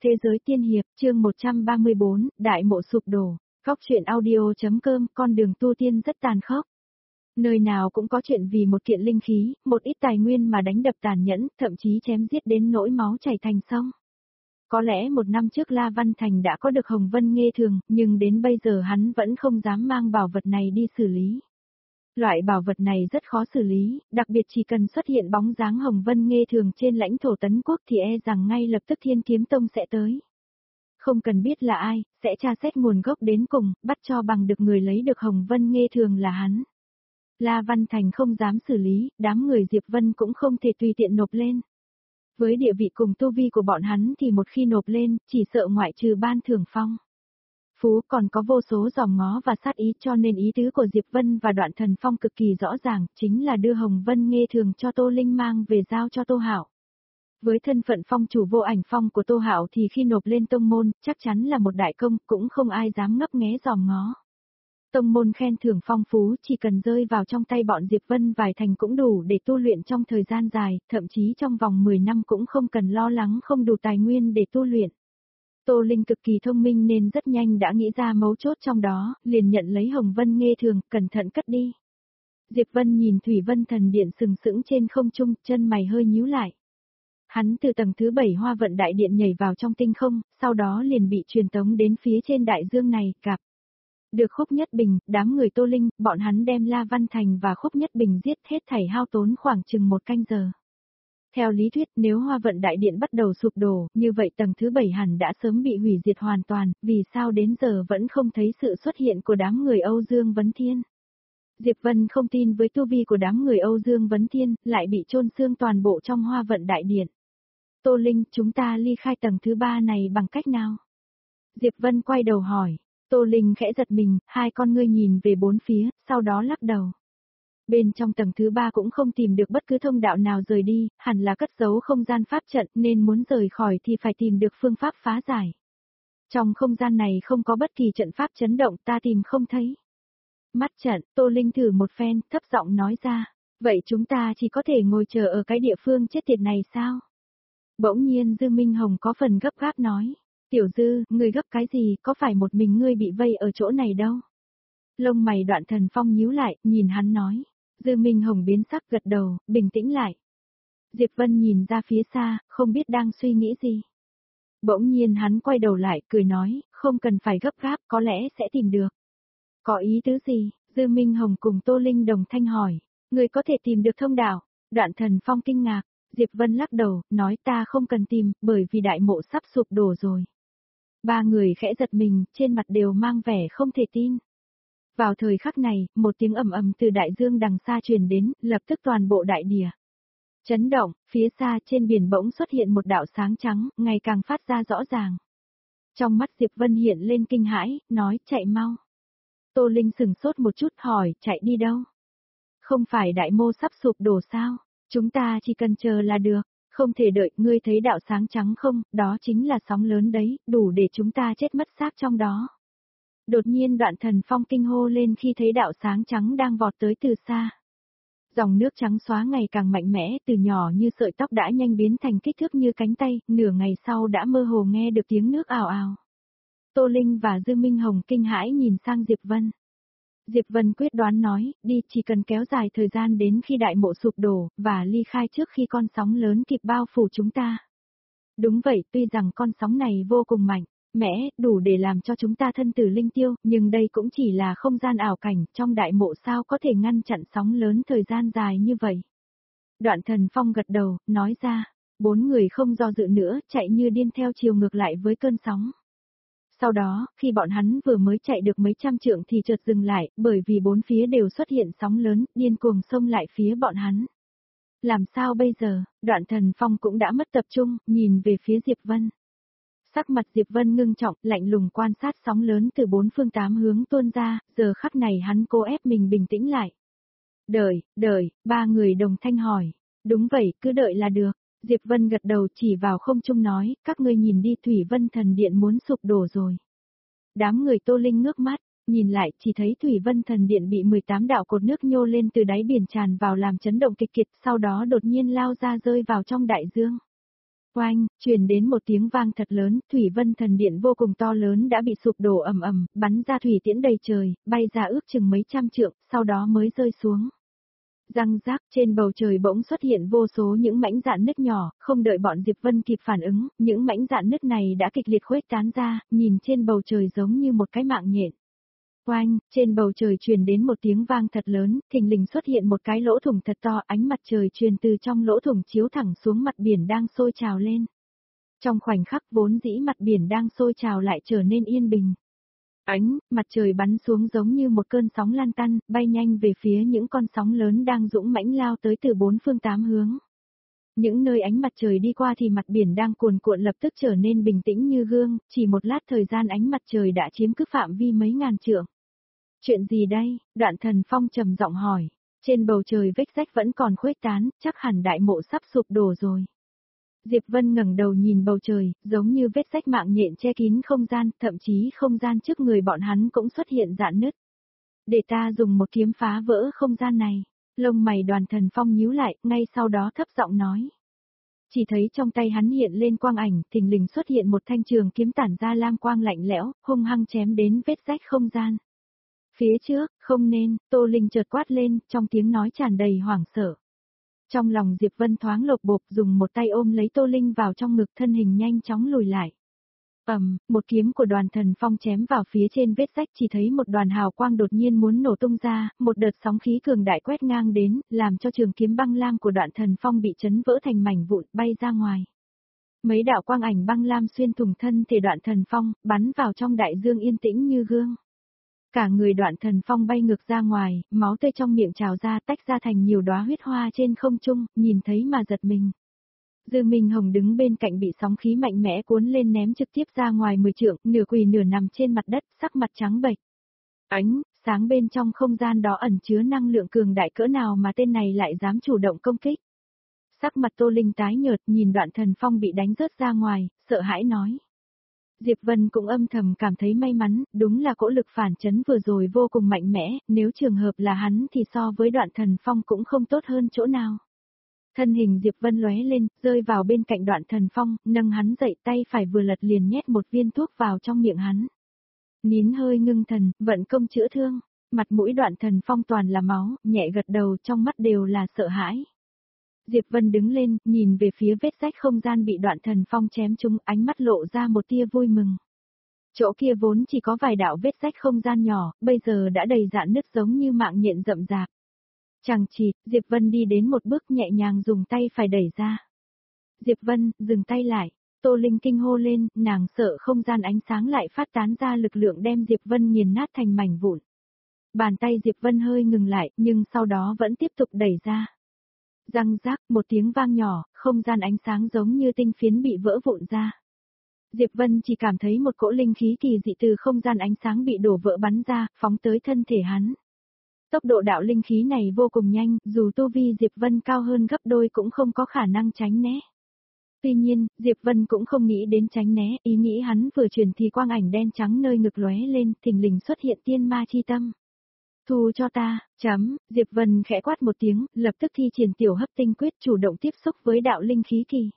Thế giới tiên hiệp, chương 134, Đại mộ sụp đổ. Góc truyện audio.com, con đường tu tiên rất tàn khốc. Nơi nào cũng có chuyện vì một kiện linh khí, một ít tài nguyên mà đánh đập tàn nhẫn, thậm chí chém giết đến nỗi máu chảy thành sông. Có lẽ một năm trước La Văn Thành đã có được Hồng Vân Nghê Thường, nhưng đến bây giờ hắn vẫn không dám mang bảo vật này đi xử lý. Loại bảo vật này rất khó xử lý, đặc biệt chỉ cần xuất hiện bóng dáng Hồng Vân Nghê Thường trên lãnh thổ Tấn Quốc thì e rằng ngay lập tức Thiên Kiếm Tông sẽ tới. Không cần biết là ai, sẽ tra xét nguồn gốc đến cùng, bắt cho bằng được người lấy được Hồng Vân Nghê Thường là hắn. La Văn Thành không dám xử lý, đám người Diệp Vân cũng không thể tùy tiện nộp lên. Với địa vị cùng tu vi của bọn hắn thì một khi nộp lên, chỉ sợ ngoại trừ ban thưởng phong phú còn có vô số dòm ngó và sát ý, cho nên ý tứ của Diệp Vân và Đoạn Thần Phong cực kỳ rõ ràng, chính là đưa Hồng Vân Nghê Thường cho Tô Linh mang về giao cho Tô Hạo. Với thân phận phong chủ Vô Ảnh Phong của Tô Hạo thì khi nộp lên tông môn, chắc chắn là một đại công, cũng không ai dám ngấp nghé dòm ngó. Tông môn khen thưởng phong phú, chỉ cần rơi vào trong tay bọn Diệp Vân vài thành cũng đủ để tu luyện trong thời gian dài, thậm chí trong vòng 10 năm cũng không cần lo lắng không đủ tài nguyên để tu luyện. Tô Linh cực kỳ thông minh nên rất nhanh đã nghĩ ra mấu chốt trong đó, liền nhận lấy Hồng Vân Nghê Thường, cẩn thận cất đi. Diệp Vân nhìn Thủy Vân Thần Điện sừng sững trên không trung, chân mày hơi nhíu lại. Hắn từ tầng thứ 7 Hoa Vận Đại Điện nhảy vào trong tinh không, sau đó liền bị truyền tống đến phía trên đại dương này, gặp được Khúc Nhất Bình, đám người Tô Linh, bọn hắn đem La Văn Thành và Khúc Nhất Bình giết hết thảy hao tốn khoảng chừng 1 canh giờ. Theo lý thuyết, nếu Hoa Vận Đại Điện bắt đầu sụp đổ, như vậy tầng thứ 7 hẳn đã sớm bị hủy diệt hoàn toàn, vì sao đến giờ vẫn không thấy sự xuất hiện của đám người Âu Dương Vấn Thiên. Diệp Vân không tin với tu vi của đám người Âu Dương Vấn Thiên, lại bị chôn xương toàn bộ trong Hoa Vận Đại Điện. Tô Linh, chúng ta ly khai tầng thứ 3 này bằng cách nào? Diệp Vân quay đầu hỏi. Tô Linh khẽ giật mình, hai con ngươi nhìn về bốn phía, sau đó lắc đầu. Bên trong tầng thứ 3 cũng không tìm được bất cứ thông đạo nào rời đi, hẳn là cất giấu không gian pháp trận nên muốn rời khỏi thì phải tìm được phương pháp phá giải. Trong không gian này không có bất kỳ trận pháp chấn động, ta tìm không thấy. Mắt trận, Tô Linh thử một phen, thấp giọng nói ra. Vậy chúng ta chỉ có thể ngồi chờ ở cái địa phương chết tiệt này sao? Bỗng nhiên Dư Minh Hồng có phần gấp gáp nói. Tiểu Dư, ngươi gấp cái gì, có phải một mình ngươi bị vây ở chỗ này đâu? Lông mày Đoạn Thần Phong nhíu lại, nhìn hắn nói. Dư Minh Hồng biến sắc gật đầu, bình tĩnh lại. Diệp Vân nhìn ra phía xa, không biết đang suy nghĩ gì. Bỗng nhiên hắn quay đầu lại, cười nói, không cần phải gấp gáp, có lẽ sẽ tìm được. Có ý tứ gì? Dư Minh Hồng cùng Tô Linh đồng thanh hỏi. Ngươi có thể tìm được thông đạo? Đoạn Thần Phong kinh ngạc. Diệp Vân lắc đầu, nói ta không cần tìm, bởi vì đại mộ sắp sụp đổ rồi. Ba người khẽ giật mình, trên mặt đều mang vẻ không thể tin. Vào thời khắc này, một tiếng ầm ầm từ đại dương đằng xa truyền đến, lập tức toàn bộ đại địa chấn động, phía xa trên biển bỗng xuất hiện một đạo sáng trắng, ngày càng phát ra rõ ràng. Trong mắt Diệp Vân hiện lên kinh hãi, nói chạy mau. Tô Linh sừng sốt một chút hỏi, chạy đi đâu? Không phải đại mô sắp sụp đổ sao? Chúng ta chỉ cần chờ là được, không thể đợi, ngươi thấy đạo sáng trắng không, đó chính là sóng lớn đấy, đủ để chúng ta chết mất xác trong đó. Đột nhiên Đoạn Thần Phong kinh hô lên khi thấy đạo sáng trắng đang vọt tới từ xa. Dòng nước trắng xóa ngày càng mạnh mẽ, từ nhỏ như sợi tóc đã nhanh biến thành kích thước như cánh tay, nửa ngày sau đã mơ hồ nghe được tiếng nước ào ào. Tô Linh và Dư Minh Hồng kinh hãi nhìn sang Diệp Vân. Diệp Vân quyết đoán nói, đi, chỉ cần kéo dài thời gian đến khi đại mộ sụp đổ, và ly khai trước khi con sóng lớn kịp bao phủ chúng ta. Đúng vậy, tuy rằng con sóng này vô cùng mạnh, mẽ, đủ để làm cho chúng ta thân tử linh tiêu, nhưng đây cũng chỉ là không gian ảo cảnh, trong đại mộ sao có thể ngăn chặn sóng lớn thời gian dài như vậy. Đoạn Thần Phong gật đầu, nói ra, 4 người không do dự nữa, chạy như điên theo chiều ngược lại với cơn sóng. Sau đó, khi bọn hắn vừa mới chạy được mấy trăm trượng thì chợt dừng lại, bởi vì bốn phía đều xuất hiện sóng lớn, điên cuồng xông lại phía bọn hắn. Làm sao bây giờ? Đoạn Thần Phong cũng đã mất tập trung, nhìn về phía Diệp Vân. Sắc mặt Diệp Vân ngưng trọng, lạnh lùng quan sát sóng lớn từ 4 phương 8 hướng tuôn ra, giờ khắc này hắn cố ép mình bình tĩnh lại. Đợi, ba người đồng thanh hỏi. Đúng vậy, cứ đợi là được. Diệp Vân gật đầu chỉ vào không trung nói, các ngươi nhìn đi, Thủy Vân Thần Điện muốn sụp đổ rồi. Đám người Tô Linh ngước mắt, nhìn lại chỉ thấy Thủy Vân Thần Điện bị 18 đạo cột nước nhô lên từ đáy biển tràn vào làm chấn động kịch liệt, sau đó đột nhiên lao ra rơi vào trong đại dương. Oanh, truyền đến một tiếng vang thật lớn, Thủy Vân Thần Điện vô cùng to lớn đã bị sụp đổ ầm ầm, bắn ra thủy tiễn đầy trời, bay ra ước chừng mấy trăm trượng, sau đó mới rơi xuống. Răng rác, trên bầu trời bỗng xuất hiện vô số những mảnh dạn nứt nhỏ, không đợi bọn Diệp Vân kịp phản ứng, những mảnh dạn nứt này đã kịch liệt khuếch tán ra, nhìn trên bầu trời giống như một cái mạng nhện. Oanh, trên bầu trời truyền đến một tiếng vang thật lớn, thình lình xuất hiện một cái lỗ thủng thật to, ánh mặt trời truyền từ trong lỗ thủng chiếu thẳng xuống mặt biển đang sôi trào lên. Trong khoảnh khắc vốn dĩ mặt biển đang sôi trào lại trở nên yên bình. Ánh mặt trời bắn xuống giống như một cơn sóng lan tăn, bay nhanh về phía những con sóng lớn đang dũng mãnh lao tới từ bốn phương tám hướng. Những nơi ánh mặt trời đi qua thì mặt biển đang cuồn cuộn lập tức trở nên bình tĩnh như gương, chỉ một lát thời gian ánh mặt trời đã chiếm cứ phạm vi mấy ngàn trượng. Chuyện gì đây? Đoạn Thần Phong trầm giọng hỏi. Trên bầu trời vết rách vẫn còn khuếch tán, chắc hẳn đại mộ sắp sụp đổ rồi. Diệp Vân ngẩng đầu nhìn bầu trời, giống như vết rách mạng nhện che kín không gian, thậm chí không gian trước người bọn hắn cũng xuất hiện rạn nứt. Để ta dùng một kiếm phá vỡ không gian này. Lông mày Đoàn Thần Phong nhíu lại, ngay sau đó thấp giọng nói. Chỉ thấy trong tay hắn hiện lên quang ảnh, thình lình xuất hiện một thanh trường kiếm tản ra lam quang lạnh lẽo, hung hăng chém đến vết rách không gian. Phía trước, không nên, Tô Linh chợt quát lên, trong tiếng nói tràn đầy hoảng sợ. Trong lòng Diệp Vân thoáng lột bột, dùng một tay ôm lấy Tô Linh vào trong ngực, thân hình nhanh chóng lùi lại. Một kiếm của Đoàn Thần Phong chém vào phía trên vết rách, chỉ thấy một đoàn hào quang đột nhiên muốn nổ tung ra, một đợt sóng khí cường đại quét ngang đến, làm cho trường kiếm băng lam của Đoạn Thần Phong bị chấn vỡ thành mảnh vụn, bay ra ngoài. Mấy đạo quang ảnh băng lam xuyên thủng thân thể Đoạn Thần Phong, bắn vào trong đại dương yên tĩnh như gương. Cả người Đoạn Thần Phong bay ngược ra ngoài, máu tươi trong miệng trào ra tách ra thành nhiều đóa huyết hoa trên không trung, nhìn thấy mà giật mình. Dư Minh Hồng đứng bên cạnh bị sóng khí mạnh mẽ cuốn lên ném trực tiếp ra ngoài 10 trượng, nửa quỳ nửa nằm trên mặt đất, sắc mặt trắng bệch. Ánh sáng bên trong không gian đó ẩn chứa năng lượng cường đại cỡ nào mà tên này lại dám chủ động công kích. Sắc mặt Tô Linh tái nhợt, nhìn Đoạn Thần Phong bị đánh rớt ra ngoài, sợ hãi nói. Diệp Vân cũng âm thầm cảm thấy may mắn, đúng là cỗ lực phản chấn vừa rồi vô cùng mạnh mẽ, nếu trường hợp là hắn thì so với Đoạn Thần Phong cũng không tốt hơn chỗ nào. Thân hình Diệp Vân lóe lên, rơi vào bên cạnh Đoạn Thần Phong, nâng hắn dậy, tay phải vừa lật liền nhét một viên thuốc vào trong miệng hắn. Nín hơi ngưng thần, vận công chữa thương, mặt mũi Đoạn Thần Phong toàn là máu, nhẹ gật đầu, trong mắt đều là sợ hãi. Diệp Vân đứng lên, nhìn về phía vết rách không gian bị Đoạn Thần Phong chém trúng, ánh mắt lộ ra một tia vui mừng. Chỗ kia vốn chỉ có vài đạo vết rách không gian nhỏ, bây giờ đã đầy rạn nứt giống như mạng nhện rậm rạp. Chằng chịt, Diệp Vân đi đến một bước nhẹ nhàng dùng tay phải đẩy ra. Diệp Vân, dừng tay lại. Tô Linh kinh hô lên, nàng sợ không gian ánh sáng lại phát tán ra lực lượng đem Diệp Vân nghiền nát thành mảnh vụn. Bàn tay Diệp Vân hơi ngừng lại, nhưng sau đó vẫn tiếp tục đẩy ra. Răng rác, một tiếng vang nhỏ, không gian ánh sáng giống như tinh phiến bị vỡ vụn ra. Diệp Vân chỉ cảm thấy một cỗ linh khí kỳ dị từ không gian ánh sáng bị đổ vỡ bắn ra, phóng tới thân thể hắn. Tốc độ đạo linh khí này vô cùng nhanh, dù tu vi Diệp Vân cao hơn gấp đôi cũng không có khả năng tránh né. Tuy nhiên, Diệp Vân cũng không nghĩ đến tránh né, ý nghĩ hắn vừa truyền thì quang ảnh đen trắng nơi ngực lóe lên, thình lình xuất hiện tiên ma chi tâm. Thu cho ta, Diệp Vân khẽ quát một tiếng, lập tức thi triển tiểu hấp tinh quyết chủ động tiếp xúc với đạo linh khí kỳ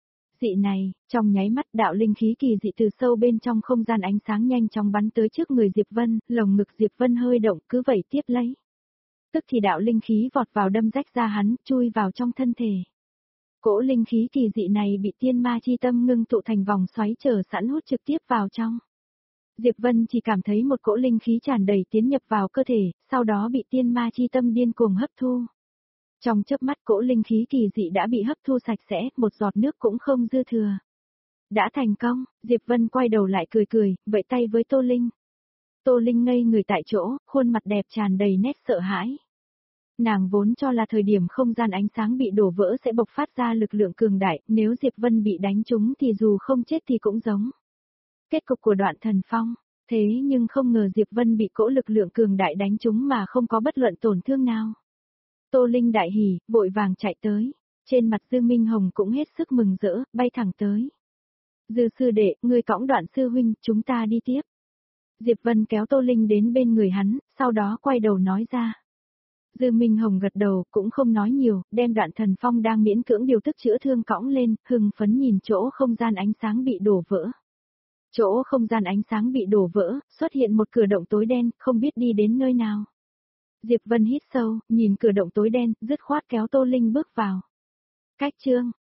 dị này, trong nháy mắt đạo linh khí kỳ dị từ sâu bên trong không gian ánh sáng nhanh chóng bắn tới trước người Diệp Vân, lồng ngực Diệp Vân hơi động, cứ vậy tiếp lấy. Tức thì đạo linh khí vọt vào đâm rách ra hắn, chui vào trong thân thể. Cỗ linh khí kỳ dị này bị tiên ma chi tâm ngưng tụ thành vòng xoáy chờ sẵn hút trực tiếp vào trong. Diệp Vân chỉ cảm thấy một cỗ linh khí tràn đầy tiến nhập vào cơ thể, sau đó bị tiên ma chi tâm điên cuồng hấp thu. Trong chớp mắt cỗ linh khí kỳ dị đã bị hấp thu sạch sẽ, một giọt nước cũng không dư thừa. Đã thành công, Diệp Vân quay đầu lại cười cười, vẫy tay với Tô Linh. Tô Linh ngây người tại chỗ, khuôn mặt đẹp tràn đầy nét sợ hãi. Nàng vốn cho là thời điểm không gian ánh sáng bị đổ vỡ sẽ bộc phát ra lực lượng cường đại, nếu Diệp Vân bị đánh trúng thì dù không chết thì cũng giống kết cục của Đoạn Thần Phong. Thế nhưng không ngờ Diệp Vân bị cỗ lực lượng cường đại đánh trúng mà không có bất luận tổn thương nào. Tô Linh đại hỉ, vội vàng chạy tới. Trên mặt Dư Minh Hồng cũng hết sức mừng rỡ, bay thẳng tới. Dư sư đệ, ngươi cõng Đoạn sư huynh, chúng ta đi tiếp. Diệp Vân kéo Tô Linh đến bên người hắn, sau đó quay đầu nói ra. Dư Minh Hồng gật đầu, cũng không nói nhiều, đem Đoạn Thần Phong đang miễn cưỡng điều tức chữa thương cõng lên, hưng phấn nhìn chỗ không gian ánh sáng bị đổ vỡ. Chỗ không gian ánh sáng bị đổ vỡ, xuất hiện một cửa động tối đen, không biết đi đến nơi nào. Diệp Vân hít sâu, nhìn cửa động tối đen, dứt khoát kéo Tô Linh bước vào. Cách chương